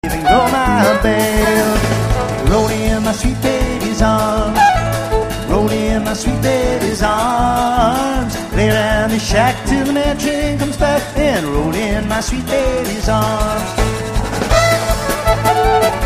Even go my babe, rolling in my sweet baby's arms, rolling in my sweet baby's arms. Lay down the shack till the man train comes back, and roll in my sweet baby's arms.